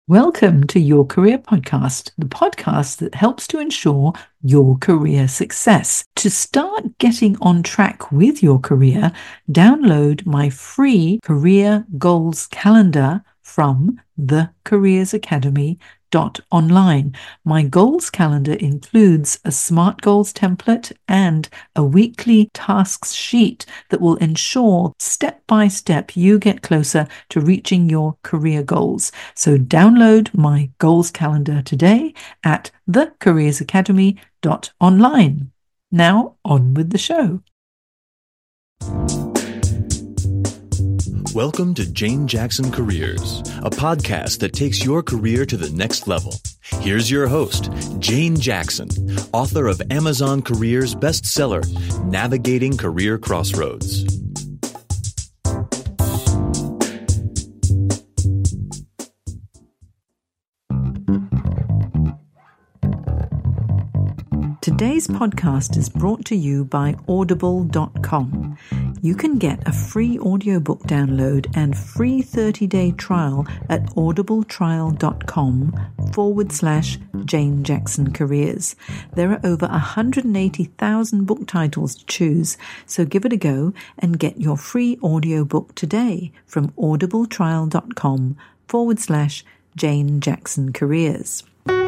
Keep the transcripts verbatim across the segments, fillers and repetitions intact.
Welcome to Your Career Podcast, the podcast that helps to ensure your career success. To start getting on track with your career, download my free career goals calendar from the careers academy dot online. My goals calendar includes a SMART goals template and a weekly tasks sheet that will ensure step by step you get closer to reaching your career goals. So download my goals calendar today at the careers academy dot online. Now on with the show. Welcome to Jane Jackson Careers, a podcast that takes your career to the next level. Here's your host, Jane Jackson, author of Amazon Careers bestseller, Navigating Career Crossroads. Today's podcast is brought to you by audible dot com. You can get a free audiobook download and free thirty-day trial at audibletrial.com forward slash Jane Jackson Careers. There are over one hundred eighty thousand book titles to choose, so give it a go and get your free audiobook today from audibletrial.com forward slash Jane Jackson Careers.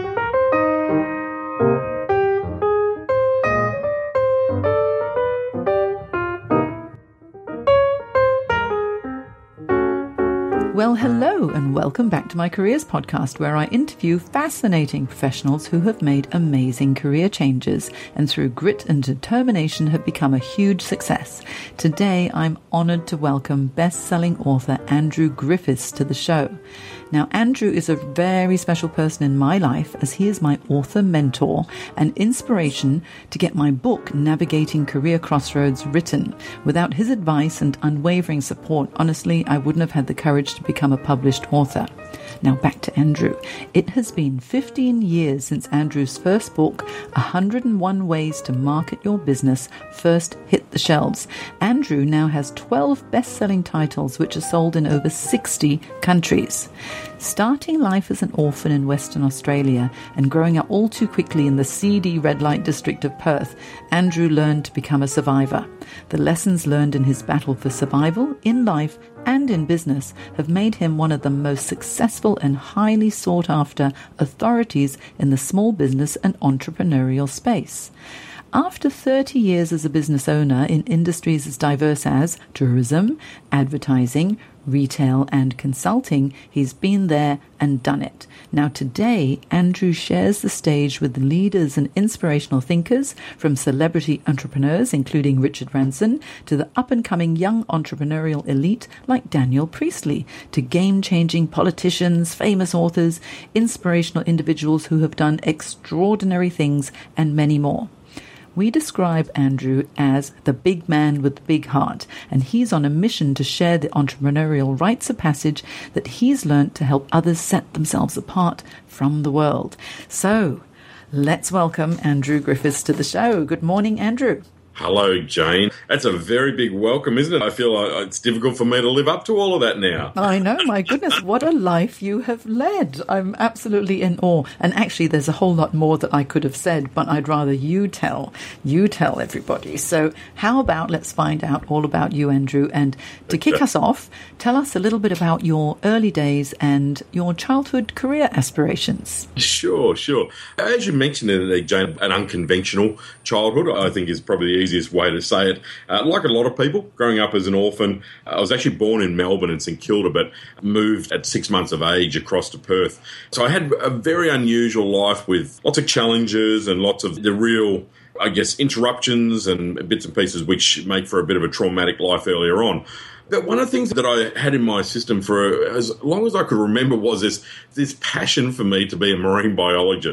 Well, hello and welcome back to my Careers Podcast, where I interview fascinating professionals who have made amazing career changes and through grit and determination have become a huge success. Today, I'm honored to welcome best-selling author Andrew Griffiths to the show. Now, Andrew is a very special person in my life as he is my author mentor and inspiration to get my book, Navigating Career Crossroads, written. Without his advice and unwavering support, honestly, I wouldn't have had the courage to become a published author. Now back to Andrew. It has been fifteen years since Andrew's first book, one hundred and one Ways to Market Your Business, first hit the shelves. Andrew now has twelve best-selling titles which are sold in over sixty countries. Starting life as an orphan in Western Australia and growing up all too quickly in the seedy red light district of Perth, Andrew learned to become a survivor. The lessons learned in his battle for survival in life and in business have made him one of the most successful and highly sought after authorities in the small business and entrepreneurial space. After thirty years as a business owner in industries as diverse as tourism, advertising, retail and consulting, he's been there and done it. Now today, Andrew shares the stage with leaders and inspirational thinkers, from celebrity entrepreneurs including Richard Branson to the up-and-coming young entrepreneurial elite like Daniel Priestley, to game-changing politicians, famous authors, inspirational individuals who have done extraordinary things, and many more. We describe Andrew as the big man with the big heart, and he's on a mission to share the entrepreneurial rites of passage that he's learnt to help others set themselves apart from the world. So, let's welcome Andrew Griffiths to the show. Good morning, Andrew. Hello, Jane. That's a very big welcome, isn't it? I feel like it's difficult for me to live up to all of that now. I know, my goodness, what a life you have led. I'm absolutely in awe. And actually, there's a whole lot more that I could have said, but I'd rather you tell, you tell everybody. So how about let's find out all about you, Andrew. And to kick us off, tell us a little bit about your early days and your childhood career aspirations. Sure, sure. As you mentioned, Jane, an unconventional childhood, I think, is probably the easiest way to say it. Uh, like a lot of people, growing up as an orphan, I was actually born in Melbourne in St Kilda, but moved at six months of age across to Perth. So I had a very unusual life with lots of challenges and lots of the real, I guess, interruptions and bits and pieces which make for a bit of a traumatic life earlier on. But one of the things that I had in my system for as long as I could remember was this, this passion for me to be a marine biologist.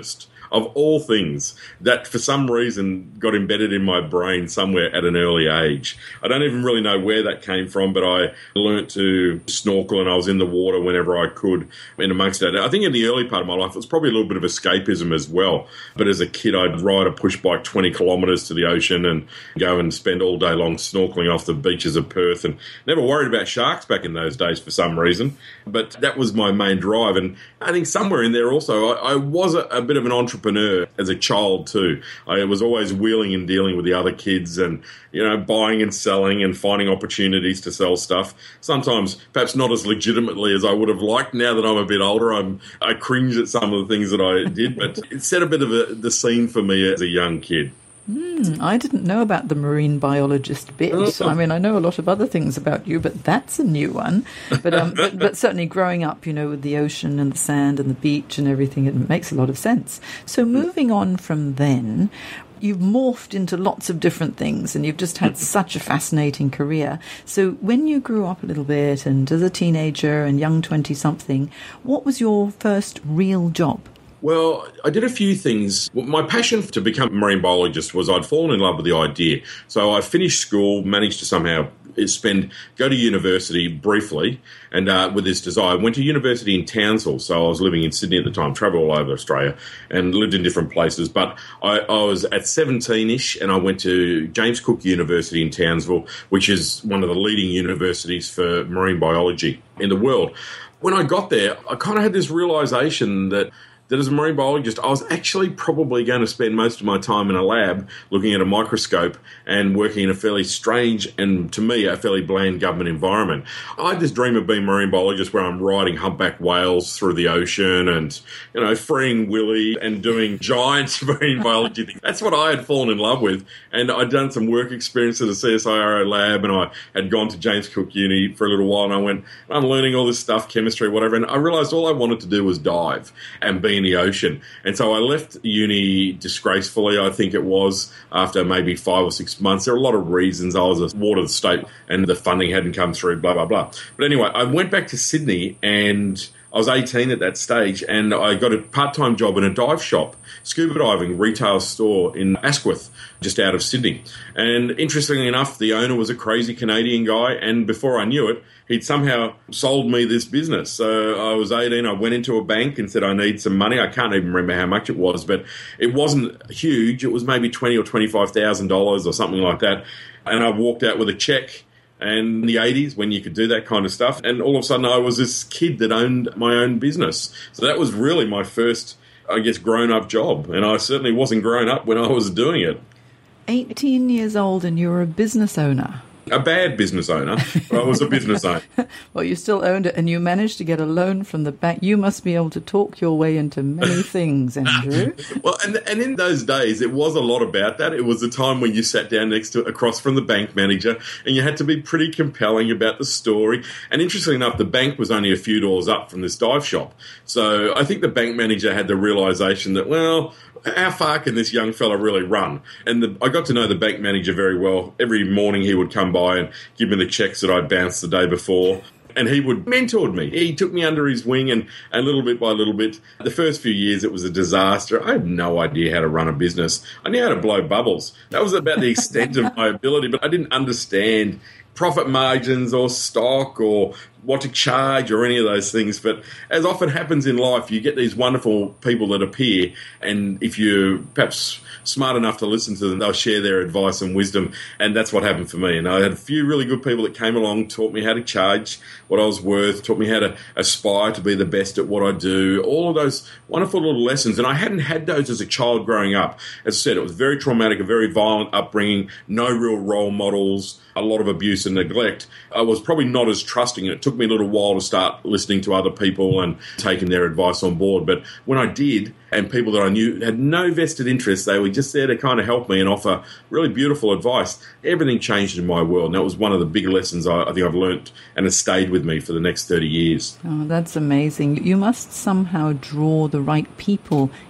of all things, that for some reason got embedded in my brain somewhere at an early age. I don't even really know where that came from, but I learnt to snorkel and I was in the water whenever I could in amongst that. I think in the early part of my life, it was probably a little bit of escapism as well. But as a kid, I'd ride a push bike twenty kilometres to the ocean and go and spend all day long snorkeling off the beaches of Perth, and never worried about sharks back in those days for some reason. But that was my main drive. And I think somewhere in there also, I, I was a, a bit of an entrepreneur as a child too. I was always wheeling and dealing with the other kids and, you know, buying and selling and finding opportunities to sell stuff. Sometimes perhaps not as legitimately as I would have liked. Now that I'm a bit older, I'm, I cringe at some of the things that I did, but it set a bit of a, the scene for me as a young kid. Mm, I didn't know about the marine biologist bit. Oh. I mean, I know a lot of other things about you, but that's a new one. But, um, but but certainly growing up, you know, with the ocean and the sand and the beach and everything, it makes a lot of sense. So moving on from then, you've morphed into lots of different things and you've just had such a fascinating career. So when you grew up a little bit and as a teenager and young twenty-something, what was your first real job? Well, I did a few things. My passion to become a marine biologist was I'd fallen in love with the idea. So I finished school, managed to somehow spend, go to university briefly, and uh, with this desire, I went to university in Townsville. So I was living in Sydney at the time, travelled all over Australia, and lived in different places. But I, I was at seventeen-ish, and I went to James Cook University in Townsville, which is one of the leading universities for marine biology in the world. When I got there, I kind of had this realisation that that as a marine biologist, I was actually probably going to spend most of my time in a lab looking at a microscope and working in a fairly strange and, to me, a fairly bland government environment. I had this dream of being a marine biologist where I'm riding humpback whales through the ocean and, you know, freeing Willy and doing giant marine biology things. That's what I had fallen in love with. And I'd done some work experience at a C S I R O lab, and I had gone to James Cook Uni for a little while, and I went, I'm learning all this stuff, chemistry, whatever, and I realised all I wanted to do was dive and be in the ocean. And so I left uni disgracefully, I think it was, after maybe five or six months. There were a lot of reasons. I was a ward of the state and the funding hadn't come through, blah, blah, blah. But anyway, I went back to Sydney, and I was eighteen at that stage, and I got a part-time job in a dive shop, scuba diving retail store in Asquith, just out of Sydney. And interestingly enough, the owner was a crazy Canadian guy, and before I knew it, he'd somehow sold me this business. So I was eighteen, I went into a bank and said, I need some money. I can't even remember how much it was, but it wasn't huge. It was maybe twenty thousand dollars or twenty-five thousand dollars or something like that. And I walked out with a check. And in the eighties, when you could do that kind of stuff, and all of a sudden I was this kid that owned my own business. So that was really my first, I guess, grown-up job. And I certainly wasn't grown up when I was doing it. eighteen years old and you were a business owner. A bad business owner, but I was a business owner. Well, you still owned it, and you managed to get a loan from the bank. You must be able to talk your way into many things, Andrew. Well, and and in those days, it was a lot about that. It was a time when you sat down next to, across from the bank manager, and you had to be pretty compelling about the story. And interestingly enough, the bank was only a few doors up from this dive shop. So I think the bank manager had the realisation that, well, how far can this young fella really run? And the, I got to know the bank manager very well. Every morning he would come by and give me the checks that I'd bounced the day before. And he would mentored me. He took me under his wing, and, and little bit by little bit, the first few years it was a disaster. I had no idea how to run a business. I knew how to blow bubbles. That was about the extent of my ability, but I didn't understand profit margins or stock or what to charge or any of those things. But as often happens in life, you get these wonderful people that appear, and if you're perhaps smart enough to listen to them, they'll share their advice and wisdom, and that's what happened for me. And I had a few really good people that came along, taught me how to charge what I was worth, taught me how to aspire to be the best at what I do, all of those wonderful little lessons. And I hadn't had those as a child growing up. As I said, it was very traumatic, a very violent upbringing, no real role models, a lot of abuse and neglect. I was probably not as trusting, and it took me a little while to start listening to other people and taking their advice on board. But when I did, and people that I knew had no vested interest, they were just there to kind of help me and offer really beautiful advice, everything changed in my world. And that was one of the big lessons I, I think I've learnt, and has stayed with me for the next thirty years. Oh, that's amazing. You must somehow draw the right people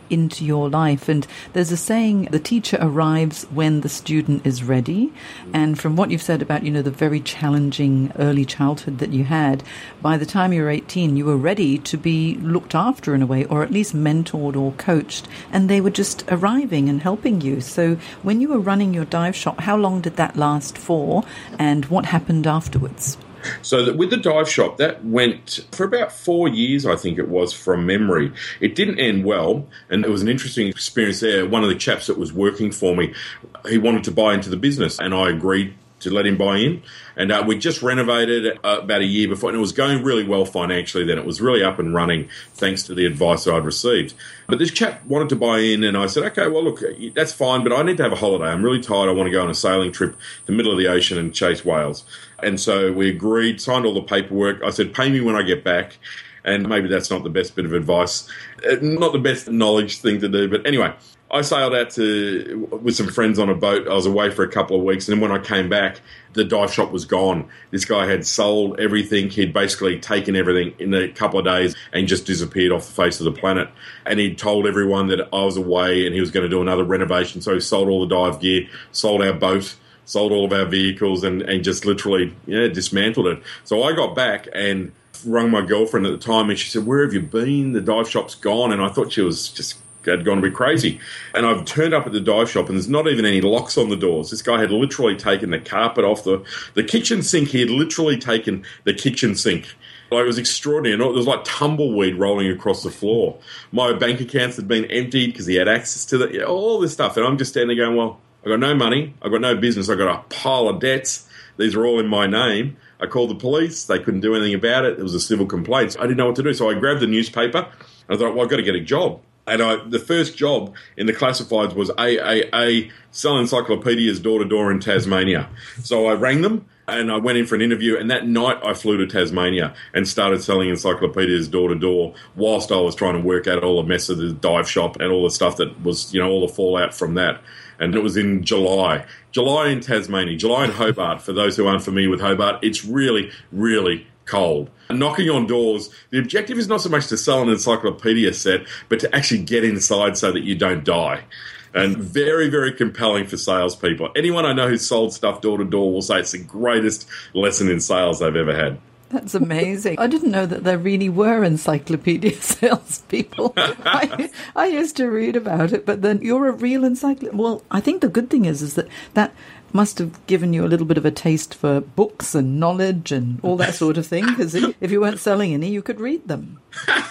into your life. And there's a saying, the teacher arrives when the student is ready. And from what you've said about, you know, the very challenging early childhood that you had, by the time you were eighteen, you were ready to be looked after in a way, or at least mentored or coached. And they were just arriving and helping you. So when you were running your dive shop, how long did that last for? And what happened afterwards? So that with the dive shop, that went for about four years, I think it was, from memory. It didn't end well, and it was an interesting experience there. One of the chaps that was working for me, he wanted to buy into the business, and I agreed to let him buy in. And uh, we just renovated uh, about a year before, and it was going really well financially then. It was really up and running thanks to the advice that I'd received. But this chap wanted to buy in, and I said, okay, well, look, that's fine, but I need to have a holiday. I'm really tired. I want to go on a sailing trip to the middle of the ocean and chase whales. And so we agreed, signed all the paperwork. I said, pay me when I get back. And maybe that's not the best bit of advice, not the best knowledge thing to do. But anyway, I sailed out to with some friends on a boat. I was away for a couple of weeks, and then when I came back, the dive shop was gone. This guy had sold everything. He'd basically taken everything in a couple of days and just disappeared off the face of the planet. And he'd told everyone that I was away and he was going to do another renovation. So he sold all the dive gear, sold our boat, sold all of our vehicles, and, and just literally yeah, dismantled it. So I got back and rung my girlfriend at the time, and she said, where have you been? The dive shop's gone. And I thought she was just had gone to be crazy. And I've turned up at the dive shop, and there's not even any locks on the doors. This guy had literally taken the carpet off the, the kitchen sink. He had literally taken the kitchen sink. Like, it was extraordinary. There was like tumbleweed rolling across the floor. My bank accounts had been emptied because he had access to the, you know, all this stuff. And I'm just standing there going, well, I've got no money. I've got no business. I've got a pile of debts. These are all in my name. I called the police. They couldn't do anything about it. It was a civil complaint. I didn't know what to do. So I grabbed the newspaper, and I thought, well, I've got to get a job. And I, the first job in the classifieds was A A A, sell encyclopedias door-to-door in Tasmania. So I rang them, and I went in for an interview, and that night I flew to Tasmania and started selling encyclopedias door-to-door whilst I was trying to work out all the mess of the dive shop and all the stuff that was, you know, all the fallout from that. And it was in July. July in Tasmania. July in Hobart, for those who aren't familiar with Hobart, it's really, really cold. Knocking on doors, the objective is not so much to sell an encyclopedia set, but to actually get inside so that you don't die. And very, very compelling for salespeople. Anyone I know who's sold stuff door to door will say it's the greatest lesson in sales they've ever had. That's amazing. I didn't know that there really were encyclopedia salespeople. I, I used to read about it, but then you're a real encyclopedia. Well, I think the good thing is, is that that must have given you a little bit of a taste for books and knowledge and all that sort of thing, because if you weren't selling any, you could read them.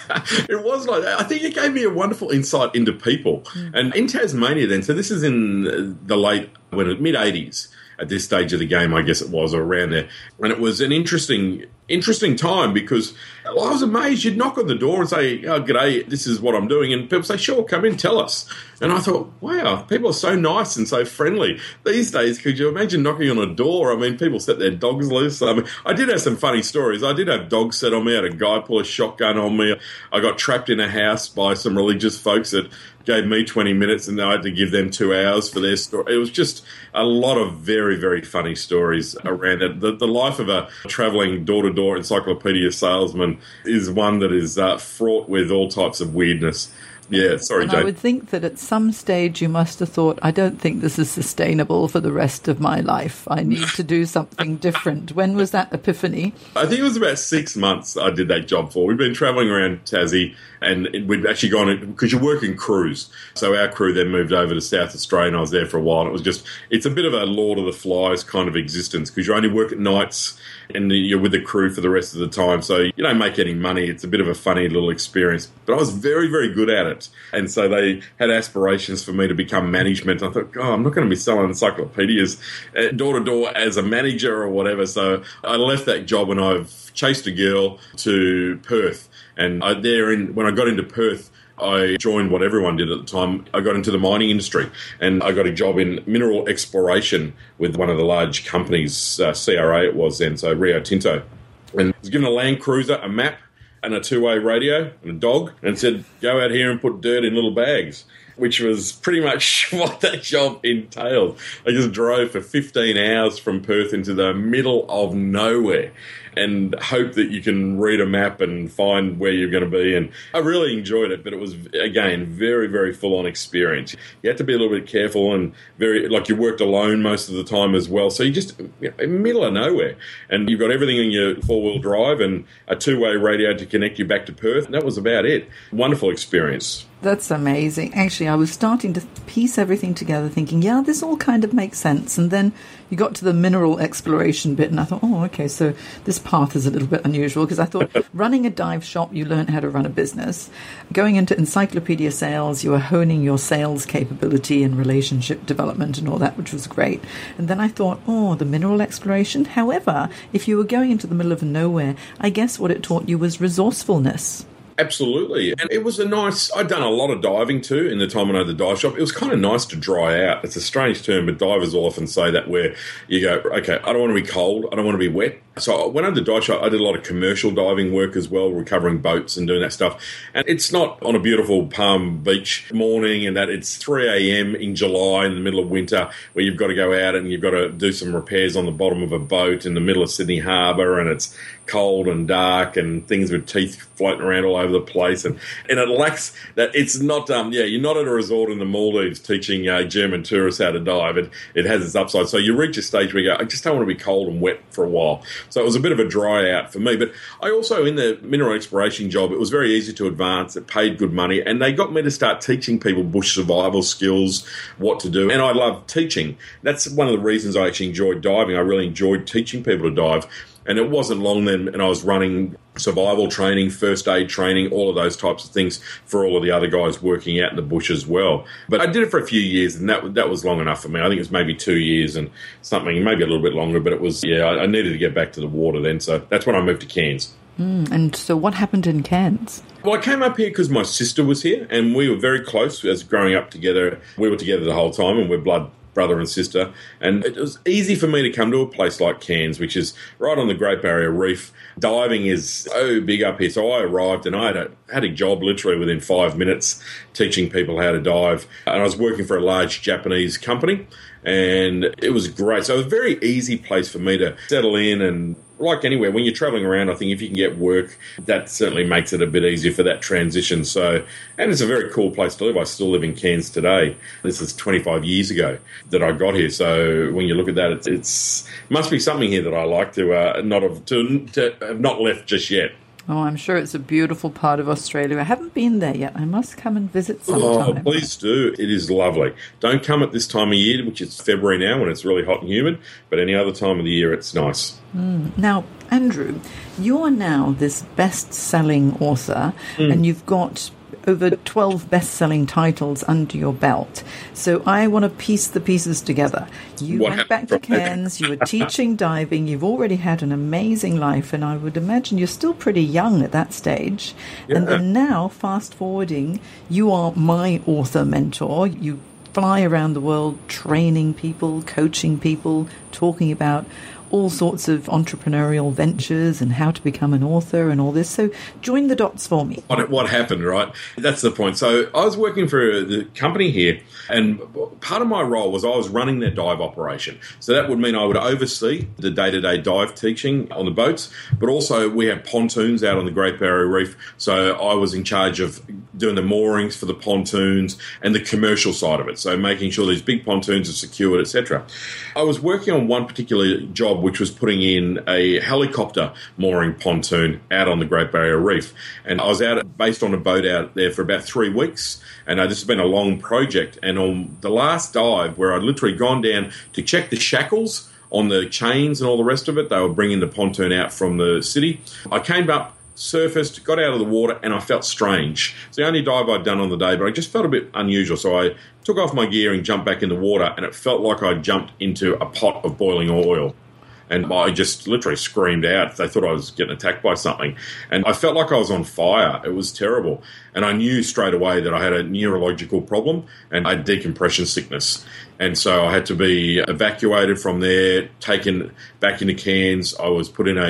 It was like that. I think it gave me a wonderful insight into people. Mm. And in Tasmania then, so this is in the late, when mid-eighties, at this stage of the game, I guess it was, or around there. And it was an interesting interesting time because well, I was amazed. You'd knock on the door and say, oh, g'day, this is what I'm doing. And people say, sure, come in, tell us. And I thought, wow, people are so nice and so friendly. These days, could you imagine knocking on a door? I mean, people set their dogs loose. I mean, I did have some funny stories. I did have dogs set on me. I had a guy pull a shotgun on me. I got trapped in a house by some religious folks that gave me twenty minutes and I had to give them two hours for their story. It was just a lot of very, very funny stories around it. The, the life of a travelling door-to-door encyclopedia salesman is one that is uh, fraught with all types of weirdness. Yeah, sorry, and Jane. I would think that at some stage you must have thought, I don't think this is sustainable for the rest of my life. I need to do something different. When was that epiphany? I think it was about six months I did that job for. We've been travelling around Tassie, and we'd actually gone, because you work in crews. So our crew then moved over to South Australia, and I was there for a while. And it was just, it's a bit of a Lord of the Flies kind of existence, because you only work at nights and you're with the crew for the rest of the time. So you don't make any money. It's a bit of a funny little experience. But I was very, very good at it. And so they had aspirations for me to become management. I thought, oh, I'm not going to be selling encyclopedias door to door as a manager or whatever. So I left that job and I've chased a girl to Perth. And I, there in, when I got into Perth, I joined what everyone did at the time. I got into the mining industry and I got a job in mineral exploration with one of the large companies, uh, C R A it was then, so Rio Tinto. And I was given a Land Cruiser, a map, and a two-way radio and a dog, and said, go out here and put dirt in little bags. which was pretty much what that job entailed. I just drove for fifteen hours from Perth into the middle of nowhere and hope that you can read a map and find where you're going to be. And I really enjoyed it, but it was, again, very, very full-on experience. You had to be a little bit careful and very, like you worked alone most of the time as well. So you just, you know, in the middle of nowhere. And you've got everything in your four-wheel drive and a two-way radio to connect you back to Perth. And that was about it. Wonderful experience. That's amazing. Actually, I was starting to piece everything together thinking, yeah, this all kind of makes sense. And then you got to the mineral exploration bit and I thought, oh, okay, so this path is a little bit unusual because I thought running a dive shop, you learn how to run a business. Going into encyclopedia sales, you were honing your sales capability and relationship development and all that, which was great. And then I thought, oh, the mineral exploration. However, if you were going into the middle of nowhere, I guess what it taught you was resourcefulness. Absolutely. And it was a nice, I'd done a lot of diving too in the time when I had the dive shop. It was kind of nice to dry out. It's a strange term, but divers will often say that where you go, okay, I don't want to be cold, I don't want to be wet. So when I had the dive shop, I did a lot of commercial diving work as well, recovering boats and doing that stuff. And it's not on a beautiful Palm Beach morning and that it's three a.m. in July in the middle of winter where you've got to go out and you've got to do some repairs on the bottom of a boat in the middle of Sydney Harbour and it's cold and dark and things with teeth floating around all over the place. And, and it lacks that it's not, um, yeah, you're not at a resort in the Maldives teaching uh, German tourists how to dive. It, it has its upside. So you reach a stage where you go, I just don't want to be cold and wet for a while. So it was a bit of a dry out for me. But I also, in the mineral exploration job, it was very easy to advance. It paid good money. And they got me to start teaching people bush survival skills, what to do. And I love teaching. That's one of the reasons I actually enjoyed diving. I really enjoyed teaching people to dive. And it wasn't long then, and I was running survival training, first aid training, all of those types of things for all of the other guys working out in the bush as well. But I did it for a few years, and that that was long enough for me. I think it was maybe two years and something, maybe a little bit longer, but it was, yeah, I, I needed to get back to the water then. So that's when I moved to Cairns. Mm, and so what happened in Cairns? Well, I came up here because my sister was here, and we were very close as growing up together. We were together the whole time, and we're blood brother and sister, and it was easy for me to come to a place like Cairns, which is right on the Great Barrier Reef. Diving is so big up here, so I arrived and I had a, had a job literally within five minutes teaching people how to dive, and I was working for a large Japanese company, and it was great. So it was a very easy place for me to settle in, and like anywhere, when you're travelling around, I think if you can get work, that certainly makes it a bit easier for that transition. So, and it's a very cool place to live. I still live in Cairns today. This is twenty-five years ago that I got here. So when you look at that, it's, it's must be something here that I like to uh, not have to, to have not left just yet. Oh, I'm sure it's a beautiful part of Australia. I haven't been there yet. I must come and visit sometime. Oh, please do. It is lovely. Don't come at this time of year, which is February now when it's really hot and humid, but any other time of the year it's nice. Mm. Now, Andrew, you're now this best-selling author, mm. and you've got over twelve best-selling titles under your belt. So I want to piece the pieces together. You what went back to Cairns, you were teaching diving, you've already had an amazing life, and I would imagine you're still pretty young at that stage. Yeah. And then now, fast-forwarding, you are my author mentor. You fly around the world training people, coaching people, talking about all sorts of entrepreneurial ventures and how to become an author and all this. So join the dots for me. What, what happened, right? That's the point. So I was working for the company here, and part of my role was I was running their dive operation. So that would mean I would oversee the day-to-day dive teaching on the boats, but also we have pontoons out on the Great Barrier Reef. So I was in charge of doing the moorings for the pontoons and the commercial side of it. So making sure these big pontoons are secured, et cetera. I was working on one particular job, which was putting in a helicopter mooring pontoon out on the Great Barrier Reef. And I was out based on a boat out there for about three weeks. And uh, this has been a long project. And on the last dive, where I'd literally gone down to check the shackles on the chains and all the rest of it, they were bringing the pontoon out from the city. I came up, surfaced, got out of the water, and I felt strange. It's the only dive I'd done on the day, but I just felt a bit unusual. So I took off my gear and jumped back in the water, and it felt like I jumped into a pot of boiling oil. And I just literally screamed out. They thought I was getting attacked by something. And I felt like I was on fire. It was terrible. And I knew straight away that I had a neurological problem and I had decompression sickness. And so I had to be evacuated from there, taken back into Cairns. I was put in a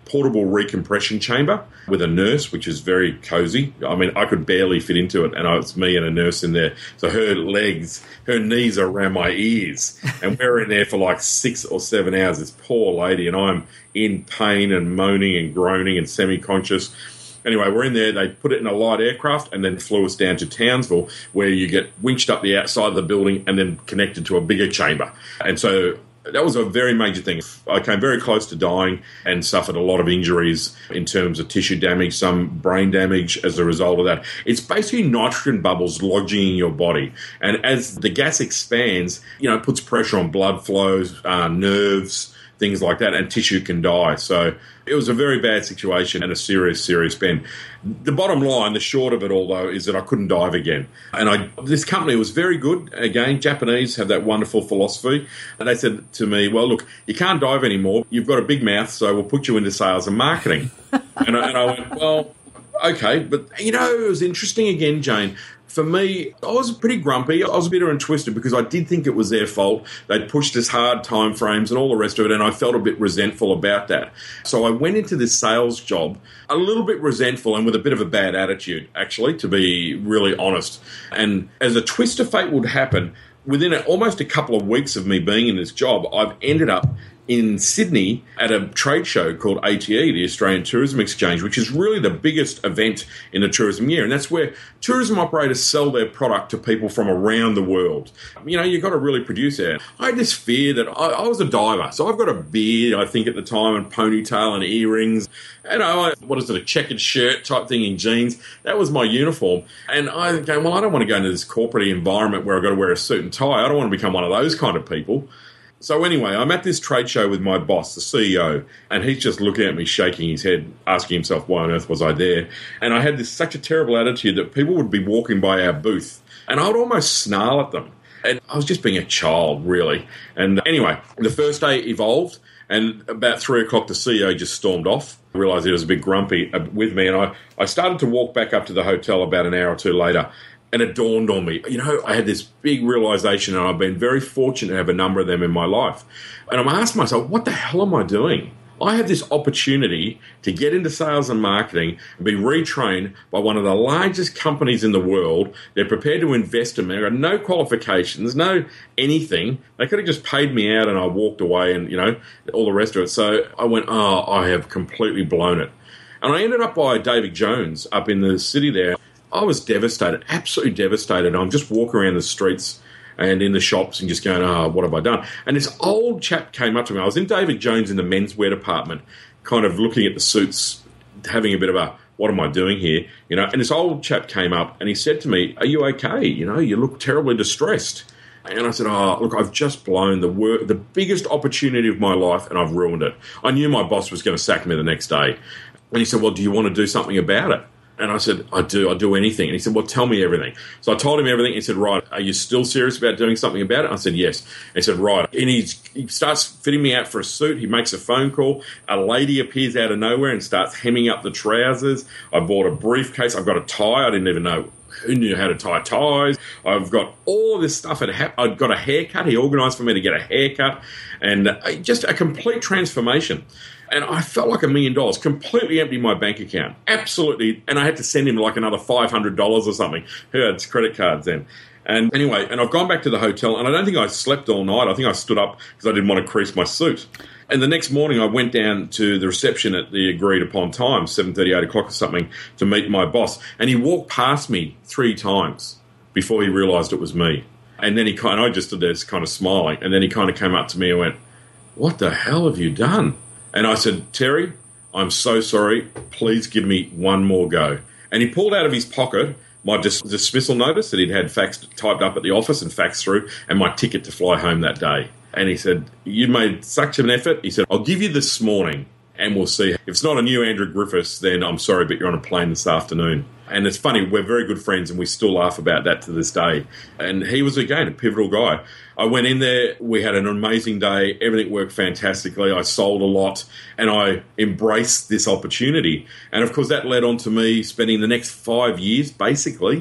portable recompression chamber with a nurse, which is very cozy. I mean, I could barely fit into it, and it's me and a nurse in there. So her legs, her knees are around my ears, and we're in there for like six or seven hours, this poor lady, and I'm in pain and moaning and groaning and semi-conscious. Anyway, we're in there. They put it in a light aircraft and then flew us down to Townsville, where you get winched up the outside of the building and then connected to a bigger chamber. And so that was a very major thing. I came very close to dying and suffered a lot of injuries in terms of tissue damage, some brain damage as a result of that. It's basically nitrogen bubbles lodging in your body. And as the gas expands, you know, it puts pressure on blood flows, uh, nerves, things like that, and tissue can die. So it was a very bad situation and a serious, serious bend. The bottom line, the short of it all, though, is that I couldn't dive again. And I, this company was very good. Again, Japanese have that wonderful philosophy. And they said to me, well, look, you can't dive anymore. You've got a big mouth, so we'll put you into sales and marketing. and, I, and I went, well, okay. But, you know, it was interesting again, Jane. For me, I was pretty grumpy. I was bitter and twisted because I did think it was their fault. They'd pushed us hard time frames and all the rest of it, and I felt a bit resentful about that. So I went into this sales job a little bit resentful and with a bit of a bad attitude, actually, to be really honest. And as a twist of fate would happen, within a, almost a couple of weeks of me being in this job, I've ended up in Sydney at a trade show called A T E, the Australian Tourism Exchange, which is really the biggest event in the tourism year. And that's where tourism operators sell their product to people from around the world. You know, you've got to really produce it. I had this fear that I, I was a diver. So I've got a beard, I think, at the time, and ponytail and earrings. You know, I, what is it, a checkered shirt type thing in jeans. That was my uniform. And I go, well, I don't want to go into this corporate environment where I've got to wear a suit and tie. I don't want to become one of those kind of people. So anyway, I'm at this trade show with my boss, the C E O, and he's just looking at me, shaking his head, asking himself, why on earth was I there? And I had this such a terrible attitude that people would be walking by our booth, and I would almost snarl at them. And I was just being a child, really. And anyway, the first day evolved, and about three o'clock, the C E O just stormed off. I realised he was a bit grumpy with me, and I, I started to walk back up to the hotel about an hour or two later. And it dawned on me, you know, I had this big realisation, and I've been very fortunate to have a number of them in my life. And I'm asking myself, what the hell am I doing? I have this opportunity to get into sales and marketing and be retrained by one of the largest companies in the world. They're prepared to invest in me. I've got no qualifications, no anything. They could have just paid me out and I walked away and, you know, all the rest of it. So I went, oh, I have completely blown it. And I ended up by David Jones up in the city there. I was devastated, absolutely devastated. I'm just walking around the streets and in the shops and just going, oh, what have I done? And this old chap came up to me. I was in David Jones in the menswear department, kind of looking at the suits, having a bit of a, what am I doing here? You know, and this old chap came up and he said to me, are you okay? You know, you look terribly distressed. And I said, oh, look, I've just blown the wor- the biggest opportunity of my life and I've ruined it. I knew my boss was going to sack me the next day. And he said, well, do you want to do something about it? And I said, I do, I'll do anything. And he said, well, tell me everything. So I told him everything. He said, right, are you still serious about doing something about it? I said, yes. And he said, right. And he's, he starts fitting me out for a suit. He makes a phone call. A lady appears out of nowhere and starts hemming up the trousers. I bought a briefcase. I've got a tie. I didn't even know who knew how to tie ties. I've got all of this stuff. I've got a haircut. He organised for me to get a haircut. And just a complete transformation. And I felt like a million dollars, completely emptied my bank account. Absolutely. And I had to send him like another five hundred dollars or something. Who had credit cards then? And anyway, and I've gone back to the hotel, and I don't think I slept all night. I think I stood up because I didn't want to crease my suit. And the next morning, I went down to the reception at the agreed upon time, seven thirty, eight o'clock or something, to meet my boss. And he walked past me three times before he realised it was me. And then he kind of, I just stood there kind of smiling. And then he kind of came up to me and went, what the hell have you done? And I said, Terry, I'm so sorry. Please give me one more go. And he pulled out of his pocket my dis- dismissal notice that he'd had faxed, typed up at the office and faxed through, and my ticket to fly home that day. And he said, you made such an effort. He said, I'll give you this morning and we'll see. If it's not a new Andrew Griffiths, then I'm sorry, but you're on a plane this afternoon. And it's funny, we're very good friends and we still laugh about that to this day. And he was, again, a pivotal guy. I went in there, we had an amazing day, everything worked fantastically, I sold a lot, and I embraced this opportunity. And of course that led on to me spending the next five years, basically,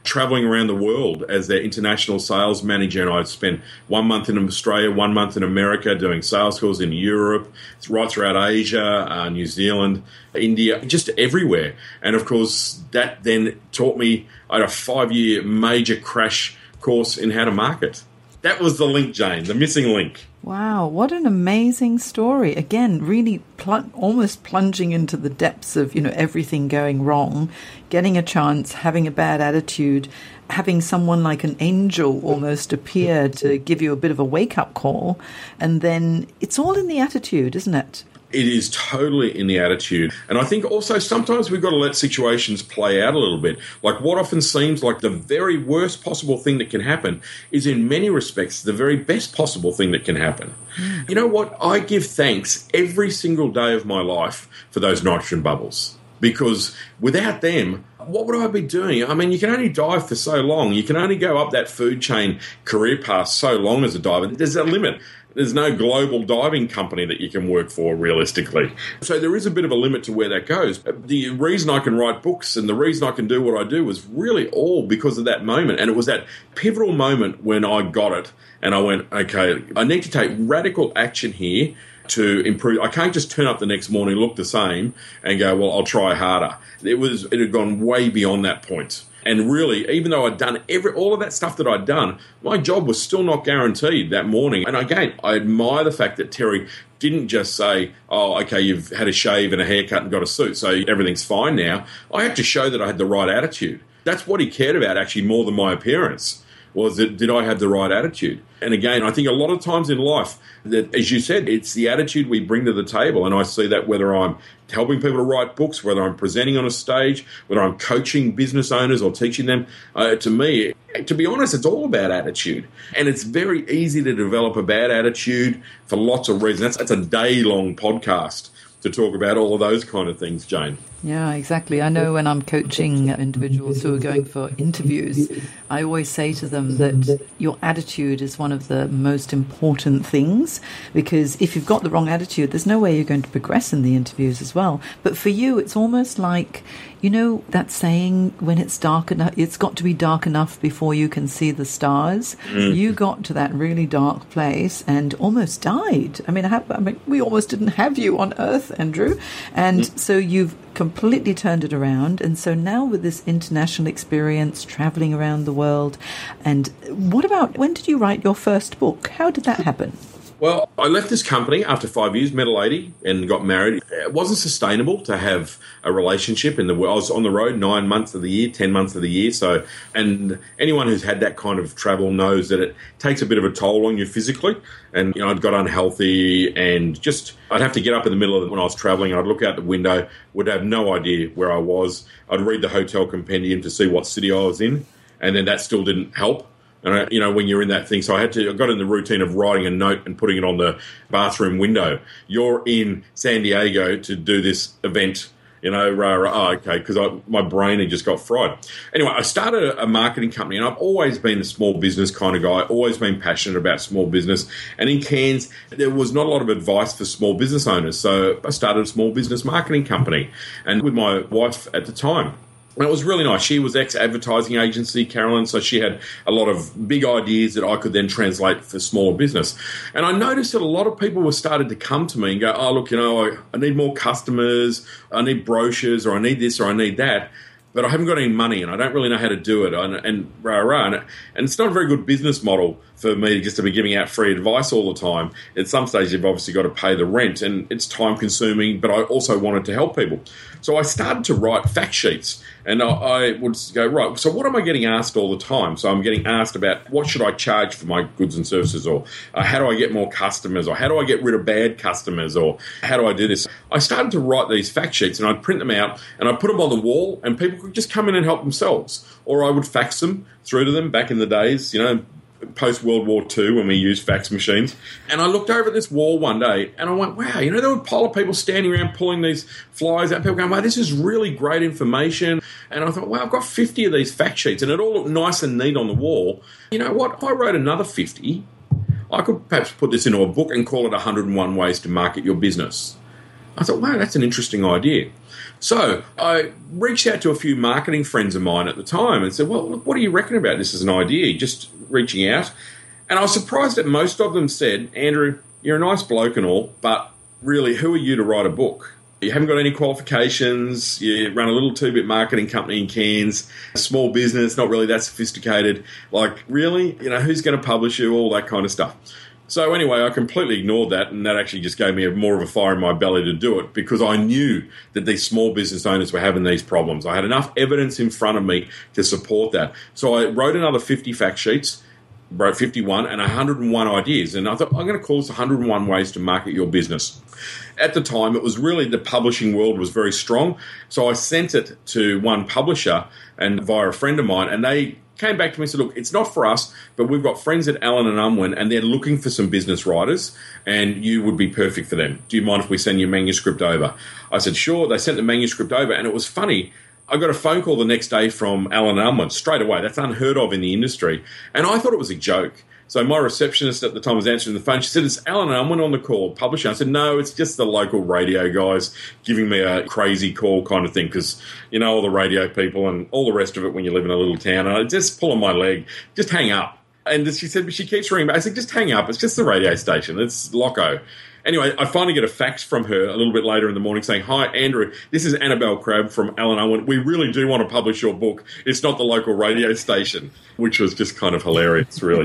traveling around the world as their international sales manager. And I spent one month in Australia, one month in America doing sales calls in Europe, right throughout Asia, uh, New Zealand, India, just everywhere. And of course, that then taught me I had a five-year major crash course in how to market. That was the link, Jane, the missing link. Wow, what an amazing story. Again, really pl- almost plunging into the depths of, you know, everything going wrong, getting a chance, having a bad attitude, having someone like an angel almost appear to give you a bit of a wake-up call. And then it's all in the attitude, isn't it? It is totally in the attitude. And I think also sometimes we've got to let situations play out a little bit. Like what often seems like the very worst possible thing that can happen is in many respects the very best possible thing that can happen. Mm. You know what? I give thanks every single day of my life for those nitrogen bubbles. Because without them, what would I be doing? I mean, you can only dive for so long. You can only go up that food chain career path so long as a diver. There's a limit. There's no global diving company that you can work for realistically. So there is a bit of a limit to where that goes. The reason I can write books and the reason I can do what I do was really all because of that moment. And it was that pivotal moment when I got it and I went, okay, I need to take radical action here to improve. I can't just turn up the next morning, look the same and go, well, I'll try harder. It was, it had gone way beyond that point. And really, even though I'd done every all of that stuff that I'd done, my job was still not guaranteed that morning. And again, I admire the fact that Terry didn't just say, oh, okay, you've had a shave and a haircut and got a suit, so everything's fine now. I had to show that I had the right attitude. That's what he cared about, actually, more than my appearance, was that did I have the right attitude? And again, I think a lot of times in life, that, as you said, it's the attitude we bring to the table. And I see that whether I'm helping people to write books, whether I'm presenting on a stage, whether I'm coaching business owners or teaching them, uh, to me, to be honest, it's all about attitude. And it's very easy to develop a bad attitude for lots of reasons. That's, that's a day-long podcast to talk about all of those kind of things, Jane. Yeah, exactly. I know when I'm coaching individuals who are going for interviews, I always say to them that your attitude is one of the most important things, because if you've got the wrong attitude, there's no way you're going to progress in the interviews as well. But for you, it's almost like, you know, that saying, when it's dark enough, it's got to be dark enough before you can see the stars. Mm. You got to that really dark place and almost died. I mean, I, have, I mean, we almost didn't have you on Earth, Andrew. And mm. so you've completely turned it around. And so now with this international experience, traveling around the world, and what about, when did you write your first book? How did that happen? Well, I left this company after five years, met a lady, and got married. It wasn't sustainable to have a relationship. In the, I was on the road nine months of the year, ten months of the year. So, and anyone who's had that kind of travel knows that it takes a bit of a toll on you physically. And, you know, I'd got unhealthy and just, I'd have to get up in the middle of it when I was traveling. I'd look out the window, would have no idea where I was. I'd read the hotel compendium to see what city I was in. And then that still didn't help. And, I, you know, when you're in that thing, so I had to, I got in the routine of writing a note and putting it on the bathroom window. You're in San Diego to do this event, you know, rah, rah, oh, okay, because my brain had just got fried. Anyway, I started a, a marketing company, and I've always been a small business kind of guy, always been passionate about small business. And in Cairns, there was not a lot of advice for small business owners. So I started a small business marketing company, and with my wife at the time. And it was really nice. She was ex-advertising agency, Carolyn, so she had a lot of big ideas that I could then translate for smaller business. And I noticed that a lot of people were started to come to me and go, oh, look, you know, I, I need more customers, I need brochures, or I need this, or I need that, but I haven't got any money and I don't really know how to do it, and, and rah, rah. And, and it's not a very good business model for me just to be giving out free advice all the time. At some stage, you've obviously got to pay the rent, and it's time-consuming, but I also wanted to help people. So I started to write fact sheets, and I, I would go, right, so what am I getting asked all the time? So I'm getting asked about what should I charge for my goods and services, or uh, how do I get more customers, or how do I get rid of bad customers, or how do I do this? I started to write these fact sheets, and I'd print them out, and I'd put them on the wall, and people could just come in and help themselves. Or I would fax them through to them back in the days, you know, post-World War Two when we used fax machines. And I looked over at this wall one day and I went, wow, you know, there were a pile of people standing around pulling these flyers out. People going, wow, this is really great information. And I thought, wow, I've got fifty of these fact sheets and it all looked nice and neat on the wall. You know what? If I wrote another fifty, I could perhaps put this into a book and call it one hundred and one Ways to Market Your Business. I thought, wow, that's an interesting idea. So I reached out to a few marketing friends of mine at the time and said, well, look, what do you reckon about this as an idea? Just reaching out. And I was surprised that most of them said, Andrew, you're a nice bloke and all, but really, who are you to write a book? You haven't got any qualifications. You run a little two-bit marketing company in Cairns, a small business, not really that sophisticated. Like, really? You know, who's going to publish you? All that kind of stuff. So anyway, I completely ignored that, and that actually just gave me a, more of a fire in my belly to do it because I knew that these small business owners were having these problems. I had enough evidence in front of me to support that. So I wrote another fifty fact sheets, wrote fifty-one, and one hundred and one ideas. And I thought, I'm going to call this one hundred and one ways to market your business. At the time, it was really the publishing world was very strong. So I sent it to one publisher and via a friend of mine, and they came back to me and said, look, it's not for us, but we've got friends at Allen and Unwin, and they're looking for some business writers, and you would be perfect for them. Do you mind if we send your manuscript over? I said, sure. They sent the manuscript over, and it was funny. I got a phone call the next day from Allen and Unwin straight away. That's unheard of in the industry. And I thought it was a joke. So my receptionist at the time was answering the phone. She said, it's Allen and Unwin on the call, publisher. I said, no, it's just the local radio guys giving me a crazy call kind of thing because, you know, all the radio people and all the rest of it when you live in a little town. And I just pull on my leg, just hang up. And she said, but she keeps ringing back. I said, just hang up. It's just the radio station. It's Loco. Anyway, I finally get a fax from her a little bit later in the morning saying, hi, Andrew, this is Annabelle Crabb from Allen Unwin. We really do want to publish your book. It's not the local radio station, which was just kind of hilarious, really.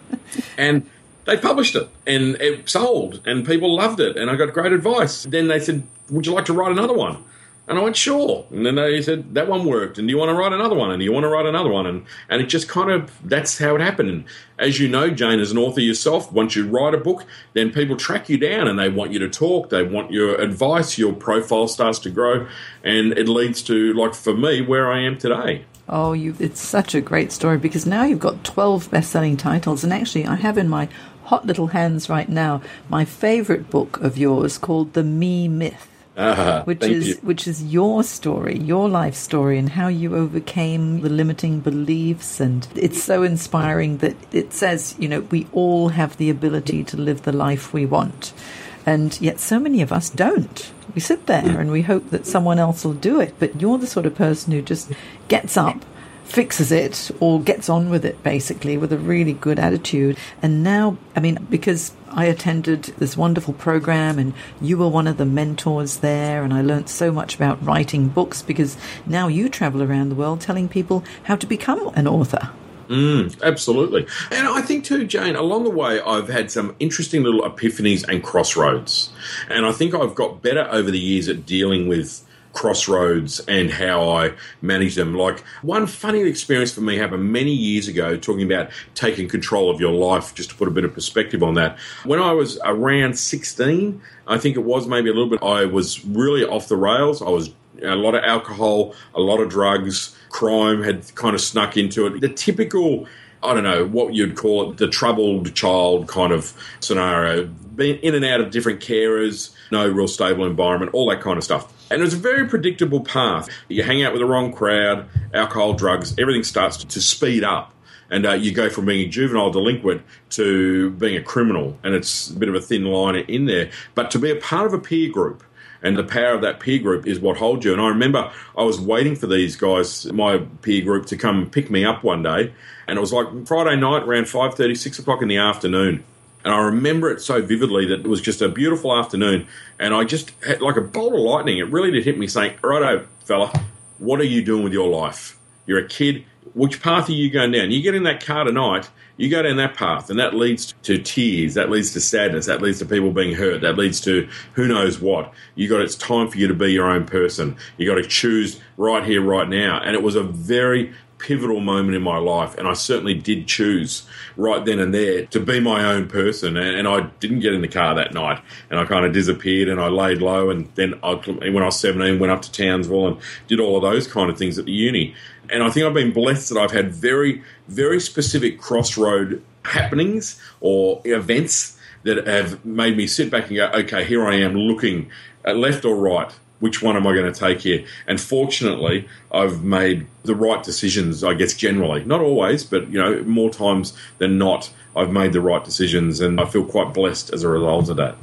And they published it, and it sold, and people loved it, and I got great advice. Then they said, would you like to write another one? And I went, sure. And then they said, that one worked, and do you want to write another one? And do you want to write another one? And and it just kind of, that's how it happened. And as you know, Jane, as an author yourself, once you write a book, then people track you down, and they want you to talk, they want your advice, your profile starts to grow, and it leads to, like for me, where I am today. Oh, you, it's such a great story because now you've got twelve best-selling titles. And actually, I have in my hot little hands right now my favourite book of yours called The Me Myth. Uh, which is you. which is your story, your life story, and how you overcame the limiting beliefs. And it's so inspiring that it says, you know, we all have the ability to live the life we want. And yet so many of us don't. We sit there and we hope that someone else will do it. But you're the sort of person who just gets up, fixes it, or gets on with it, basically, with a really good attitude. And now, I mean, because I attended this wonderful program and you were one of the mentors there, and I learned so much about writing books because now you travel around the world telling people how to become an author. Mm, absolutely. And I think too, Jane, along the way, I've had some interesting little epiphanies and crossroads. And I think I've got better over the years at dealing with crossroads and how I manage them. Like one funny experience for me happened many years ago, talking about taking control of your life, just to put a bit of perspective on that. When I was around sixteen, I think it was maybe a little bit, I was really off the rails. I was a lot of alcohol, a lot of drugs, crime had kind of snuck into it. The typical, I don't know, what you'd call it, the troubled child kind of scenario, being in and out of different carers, no real stable environment, all that kind of stuff. And it was a very predictable path. You hang out with the wrong crowd, alcohol, drugs, everything starts to speed up. And uh, you go from being a juvenile delinquent to being a criminal. And it's a bit of a thin line in there. But to be a part of a peer group, and the power of that peer group is what holds you. And I remember I was waiting for these guys, my peer group, to come pick me up one day. And it was like Friday night around five thirty, six o'clock in the afternoon. And I remember it so vividly that it was just a beautiful afternoon. And I just had like a bolt of lightning. It really did hit me saying, righto, fella, what are you doing with your life? You're a kid. Which path are you going down? You get in that car tonight, you go down that path, and that leads to tears, that leads to sadness, that leads to people being hurt, that leads to who knows what. You got it's time for you to be your own person. You got to choose right here, right now. And it was a very pivotal moment in my life, and I certainly did choose right then and there to be my own person. And, and I didn't get in the car that night, and I kind of disappeared, and I laid low. And then I, when I was seventeen, went up to Townsville and did all of those kind of things at the uni. And I think I've been blessed that I've had very, very specific crossroad happenings or events that have made me sit back and go, okay, here I am looking at left or right. Which one am I going to take here? And fortunately, I've made the right decisions, I guess, generally. Not always, but, you know, more times than not, I've made the right decisions, and I feel quite blessed as a result of that.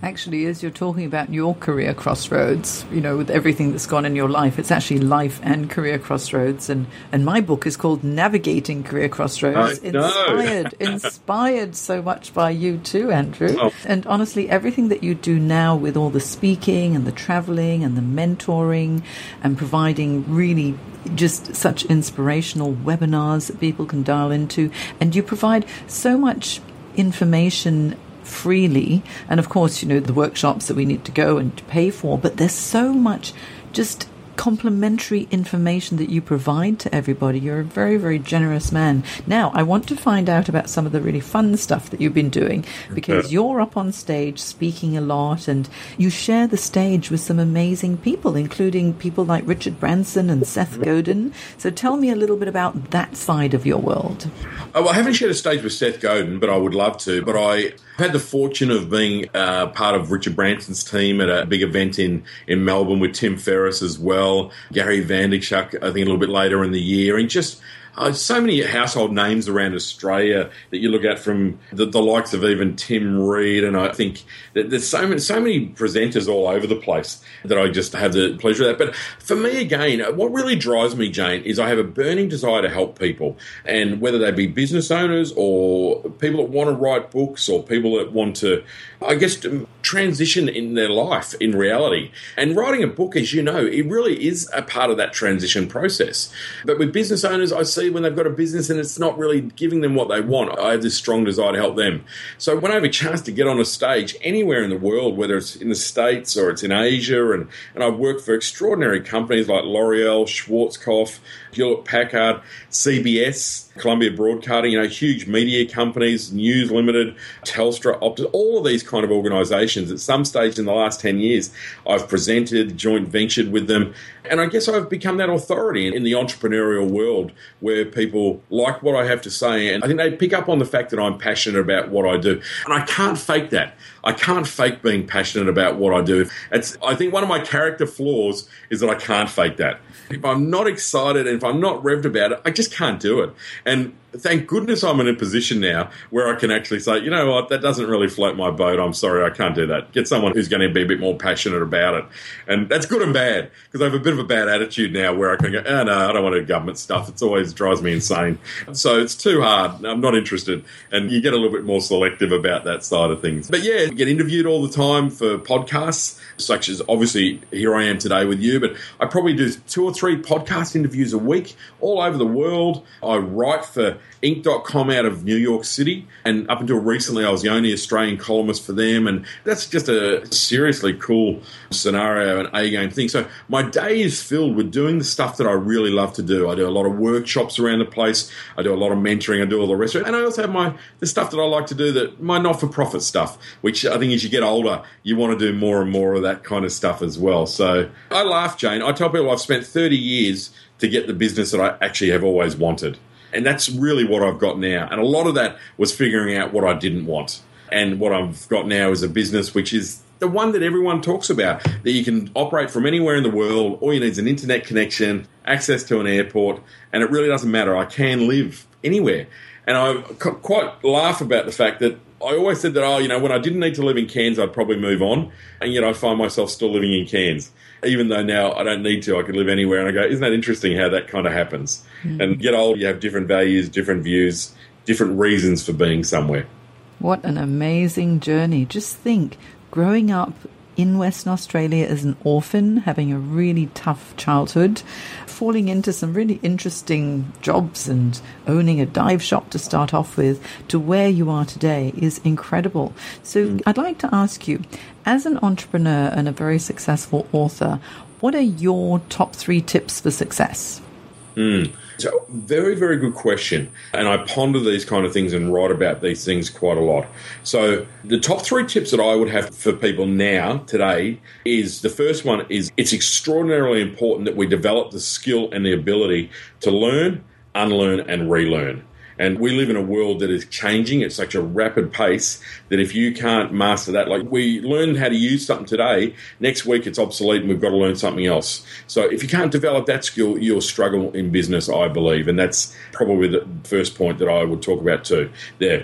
Actually, as you're talking about your career crossroads, you know, with everything that's gone in your life, it's actually life and career crossroads. And, and my book is called Navigating Career Crossroads. I know. Inspired, inspired so much by you too, Andrew. Oh. And honestly, everything that you do now with all the speaking and the traveling and the mentoring and providing really just such inspirational webinars that people can dial into. And you provide so much information freely, and of course, you know, the workshops that we need to go and to pay for, but there's so much just complimentary information that you provide to everybody. You're a very, very generous man. Now, I want to find out about some of the really fun stuff that you've been doing, because you're up on stage speaking a lot, and you share the stage with some amazing people, including people like Richard Branson and Seth Godin. So tell me a little bit about that side of your world. Oh, well, I haven't shared a stage with Seth Godin, but I would love to. But I had the fortune of being uh, part of Richard Branson's team at a big event in, in Melbourne with Tim Ferriss as well, Gary Vaynerchuk, I think a little bit later in the year, and just Uh, so many household names around Australia that you look at, from the, the likes of even Tim Reed, and I think that there's so many, so many presenters all over the place that I just have the pleasure of that. But for me, again, what really drives me, Jane, is I have a burning desire to help people, and whether they be business owners or people that want to write books or people that want to, I guess, to transition in their life in reality. And writing a book, as you know, it really is a part of that transition process. But with business owners, I see when they've got a business and it's not really giving them what they want, I have this strong desire to help them. So when I have a chance to get on a stage anywhere in the world, whether it's in the States or it's in Asia, and, and I've worked for extraordinary companies like L'Oreal, Schwarzkopf, Hewlett-Packard, C B S, Columbia Broadcasting, you know, huge media companies, News Limited, Telstra, Optus, all of these kind of organisations. At some stage in the last ten years, I've presented, joint ventured with them, and I guess I've become that authority in the entrepreneurial world where people like what I have to say, and I think they pick up on the fact that I'm passionate about what I do. And I can't fake that. I can't fake being passionate about what I do. It's, I think one of my character flaws is that I can't fake that. If I'm not excited and if I'm not revved about it, I just can't do it. And thank goodness I'm in a position now where I can actually say, you know what, that doesn't really float my boat. I'm sorry, I can't do that. Get someone who's going to be a bit more passionate about it. And that's good and bad, because I have a bit of a bad attitude now where I can go, oh, no, I don't want to do government stuff. It always drives me insane. So it's too hard. I'm not interested. And you get a little bit more selective about that side of things. But yeah, I get interviewed all the time for podcasts, such as obviously here I am today with you, but I probably do two or three podcast interviews a week all over the world. I write for Inc dot com out of New York City, and up until recently I was the only Australian columnist for them, and that's just a seriously cool scenario and A-game thing. So my day is filled with doing the stuff that I really love to do. I do a lot of workshops around the place, I do a lot of mentoring, I do all the rest of it, and I also have my the stuff that I like to do, that my not-for-profit stuff, which I think as you get older you want to do more and more of that kind of stuff as well. So I laugh, Jane. I tell people I've spent thirty years to get the business that I actually have always wanted. And that's really what I've got now. And a lot of that was figuring out what I didn't want. And what I've got now is a business which is the one that everyone talks about, that you can operate from anywhere in the world. All you need is an internet connection, access to an airport, and it really doesn't matter. I can live anywhere. And I quite laugh about the fact that I always said that, oh, you know, when I didn't need to live in Cairns, I'd probably move on. And yet I find myself still living in Cairns. Even though now I don't need to, I can live anywhere. And I go, isn't that interesting how that kind of happens? Mm. And get old, you have different values, different views, different reasons for being somewhere. What an amazing journey. Just think, growing up in Western Australia as an orphan, having a really tough childhood, falling into some really interesting jobs and owning a dive shop to start off with, to where you are today is incredible. So mm. I'd like to ask you, as an entrepreneur and a very successful author, what are your top three tips for success? Mm. So, very, very good question. And I ponder these kind of things and write about these things quite a lot. So the top three tips that I would have for people now, today, is the first one is it's extraordinarily important that we develop the skill and the ability to learn, unlearn, and relearn. And we live in a world that is changing at such a rapid pace that if you can't master that, like we learn how to use something today, next week it's obsolete and we've got to learn something else. So if you can't develop that skill, you'll struggle in business, I believe. And that's probably the first point that I would talk about too there.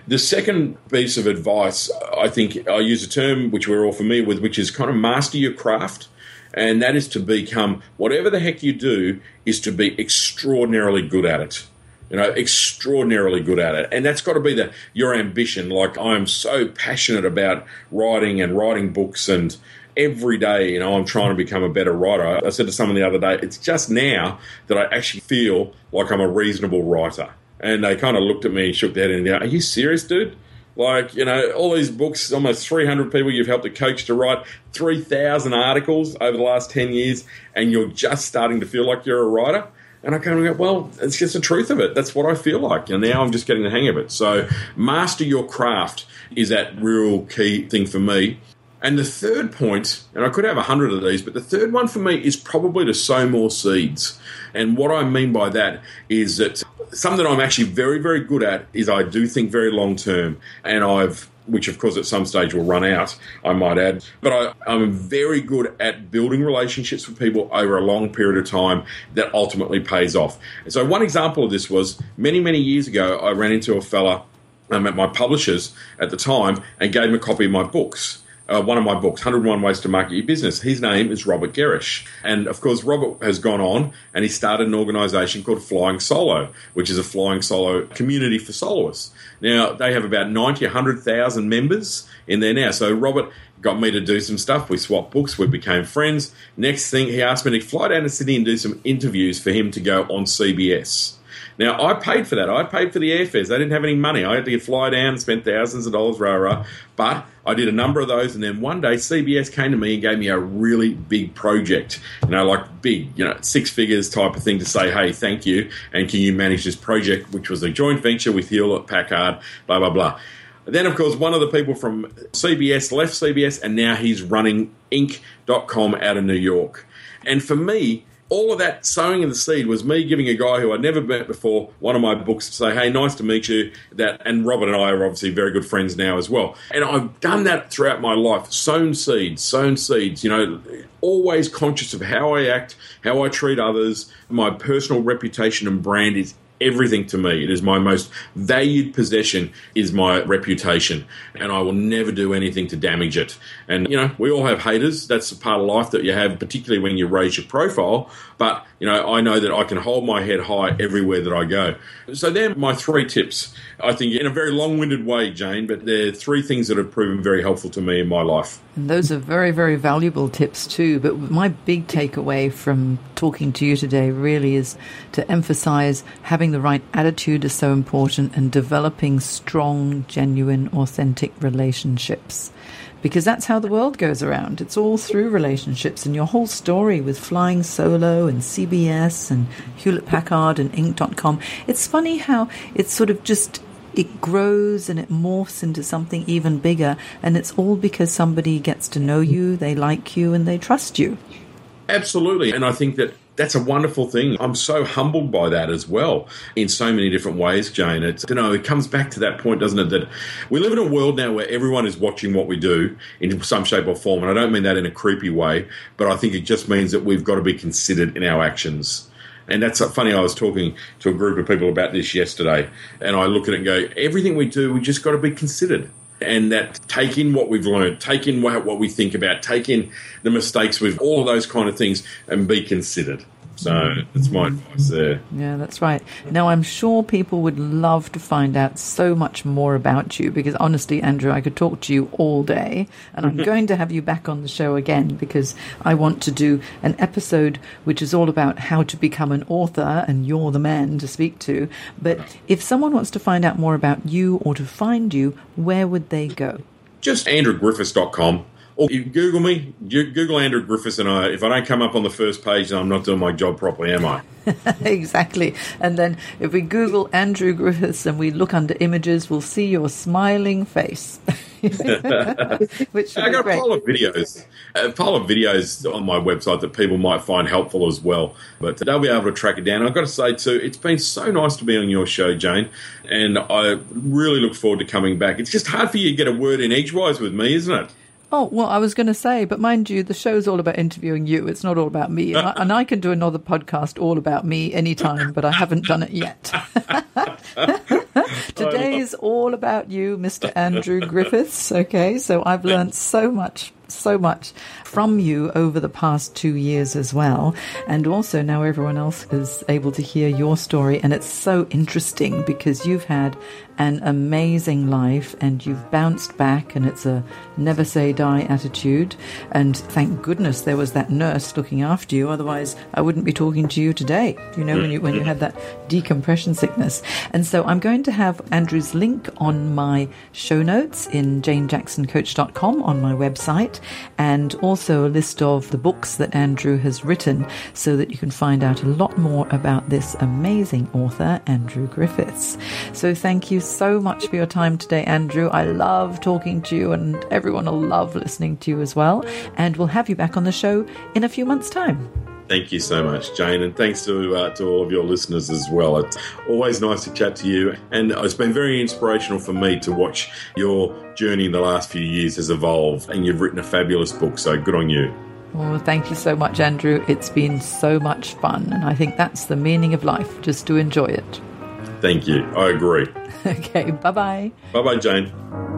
The second piece of advice, I think I use a term which we're all familiar with, which is kind of master your craft. And that is to become, whatever the heck you do, is to be extraordinarily good at it. You know, extraordinarily good at it. And that's got to be the your ambition. Like, I'm so passionate about writing and writing books, and every day, you know, I'm trying to become a better writer. I said to someone the other day, it's just now that I actually feel like I'm a reasonable writer. And they kind of looked at me and shook their head and go, are you serious, dude? Like, you know, all these books, almost three hundred people you've helped a coach to write, three thousand articles over the last ten years, and you're just starting to feel like you're a writer. And I kind of go, well, it's just the truth of it. That's what I feel like. And now I'm just getting the hang of it. So master your craft is that real key thing for me. And the third point, and I could have a hundred of these, but the third one for me is probably to sow more seeds. And what I mean by that is that something that I'm actually very, very good at is I do think very long term. And I've, which of course at some stage will run out, I might add. But I, I'm very good at building relationships with people over a long period of time that ultimately pays off. And so one example of this was many, many years ago, I ran into a fella um, at my publishers at the time and gave him a copy of my books. Uh, one of my books, one hundred and one Ways to Market Your Business. His name is Robert Gerish. And, of course, Robert has gone on and he started an organisation called Flying Solo, which is a flying solo community for soloists. Now, they have about ninety, one hundred thousand members in there now. So Robert got me to do some stuff. We swapped books. We became friends. Next thing, he asked me to fly down to Sydney and do some interviews for him to go on C B S. Now, I paid for that. I paid for the airfares. I didn't have any money. I had to fly down and spend thousands of dollars, rah, rah. But I did a number of those, and then one day C B S came to me and gave me a really big project, you know, like big, you know, six figures type of thing to say, hey, thank you, and can you manage this project, which was a joint venture with Hewlett-Packard, blah, blah, blah. Then, of course, one of the people from C B S left C B S, and now he's running Inc dot com out of New York. And for me, all of that sowing in the seed was me giving a guy who I'd never met before one of my books to say, hey, nice to meet you. That, and Robert and I are obviously very good friends now as well. And I've done that throughout my life, sown seeds, sown seeds, you know, always conscious of how I act, how I treat others. My personal reputation and brand is everything to me. It is my most valued possession is my reputation, and I will never do anything to damage it. And, you know, we all have haters. That's a part of life that you have, particularly when you raise your profile. But, you know, I know that I can hold my head high everywhere that I go. So they're my three tips, I think, in a very long-winded way, Jane, but they're three things that have proven very helpful to me in my life. And those are very, very valuable tips too. But my big takeaway from talking to you today really is to emphasize having the right attitude is so important, and developing strong, genuine, authentic relationships. Because that's how the world goes around. It's all through relationships. And your whole story with Flying Solo and C B S and Hewlett-Packard and Inc dot com, it's funny how it's sort of just, it grows and it morphs into something even bigger. And it's all because somebody gets to know you, they like you, and they trust you. Absolutely. And I think that that's a wonderful thing. I'm so humbled by that as well in so many different ways, Jane. It's, you know, it comes back to that point, doesn't it, that we live in a world now where everyone is watching what we do in some shape or form. And I don't mean that in a creepy way, but I think it just means that we've got to be considered in our actions. And that's funny. I was talking to a group of people about this yesterday, and I look at it and go, everything we do, we just got to be considered. And that take in what we've learned, take in what we think about, take in the mistakes with all of those kind of things, and be considered. So that's my advice there. Yeah, that's right. Now, I'm sure people would love to find out so much more about you, because honestly, Andrew, I could talk to you all day, and I'm going to have you back on the show again, because I want to do an episode which is all about how to become an author, and you're the man to speak to. But if someone wants to find out more about you or to find you, where would they go? Just andrew griffiths dot com. Or you Google me, Google Andrew Griffiths, and I, if I don't come up on the first page, then I'm not doing my job properly, am I? Exactly. And then if we Google Andrew Griffiths and we look under images, we'll see your smiling face. Which I got a great. pile of videos, a pile of videos on my website that people might find helpful as well. But they'll be able to track it down. I've got to say too, it's been so nice to be on your show, Jane, and I really look forward to coming back. It's just hard for you to get a word in edgewise with me, isn't it? Oh, well, I was going to say, but mind you, the show's all about interviewing you. It's not all about me. And I, and I can do another podcast all about me anytime, but I haven't done it yet. Today today's all about you, Mister Andrew Griffiths. Okay, so I've learned so much. so much from you over the past two years as well. And also now everyone else is able to hear your story. And it's so interesting because you've had an amazing life and you've bounced back, and it's a never say die attitude. And thank goodness there was that nurse looking after you. Otherwise I wouldn't be talking to you today, you know, when you, when you had that decompression sickness. And so I'm going to have Andrew's link on my show notes in jane jackson coach dot com on my website, and also a list of the books that Andrew has written so that you can find out a lot more about this amazing author, Andrew Griffiths. So thank you so much for your time today, Andrew. I love talking to you, and everyone will love listening to you as well. And we'll have you back on the show in a few months' time. Thank you so much, Jane, and thanks to uh, to all of your listeners as well. It's always nice to chat to you, and it's been very inspirational for me to watch your journey in the last few years has evolved, and you've written a fabulous book, so good on you. Oh, thank you so much, Andrew. It's been so much fun, and I think that's the meaning of life, just to enjoy it. Thank you. I agree. Okay, bye-bye. Bye-bye, Jane.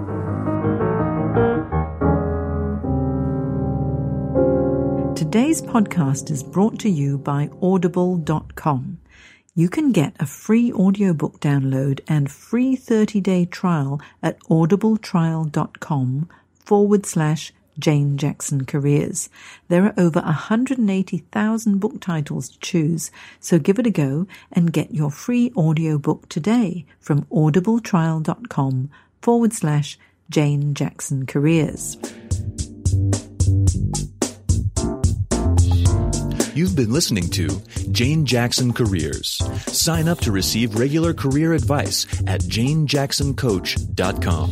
Today's podcast is brought to you by audible dot com. You can get a free audiobook download and free thirty-day trial at audibletrial.com forward slash Jane Jackson Careers. There are over one hundred eighty thousand book titles to choose, so give it a go and get your free audiobook today from audibletrial.com forward slash Jane Jackson Careers. You've been listening to Jane Jackson Careers. Sign up to receive regular career advice at jane jackson coach dot com.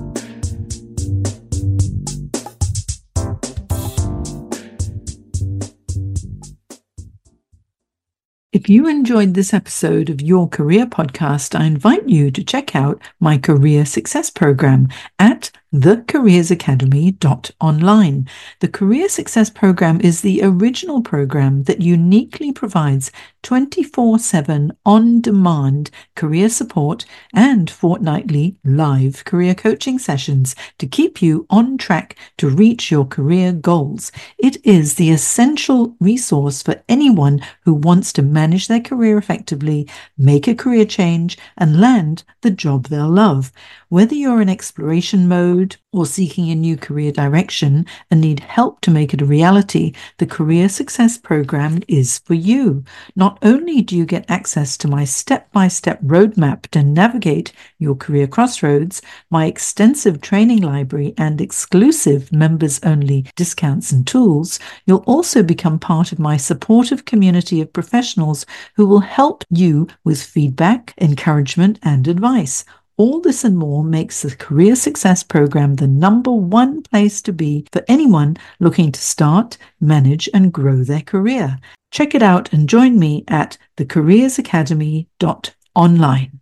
If you enjoyed this episode of Your Career Podcast, I invite you to check out my Career Success Program at the careers academy dot online. The Career Success Program is the original program that uniquely provides twenty-four seven on-demand career support and fortnightly live career coaching sessions to keep you on track to reach your career goals. It is the essential resource for anyone who wants to manage their career effectively, make a career change, and land the job they'll love. Whether you're in exploration mode or seeking a new career direction and need help to make it a reality, the Career Success Program is for you. Not only do you get access to my step-by-step roadmap to navigate your career crossroads, my extensive training library and exclusive members-only discounts and tools, you'll also become part of my supportive community of professionals who will help you with feedback, encouragement, and advice. All this and more makes the Career Success Program the number one place to be for anyone looking to start, manage, and grow their career. Check it out and join me at the careers academy dot online.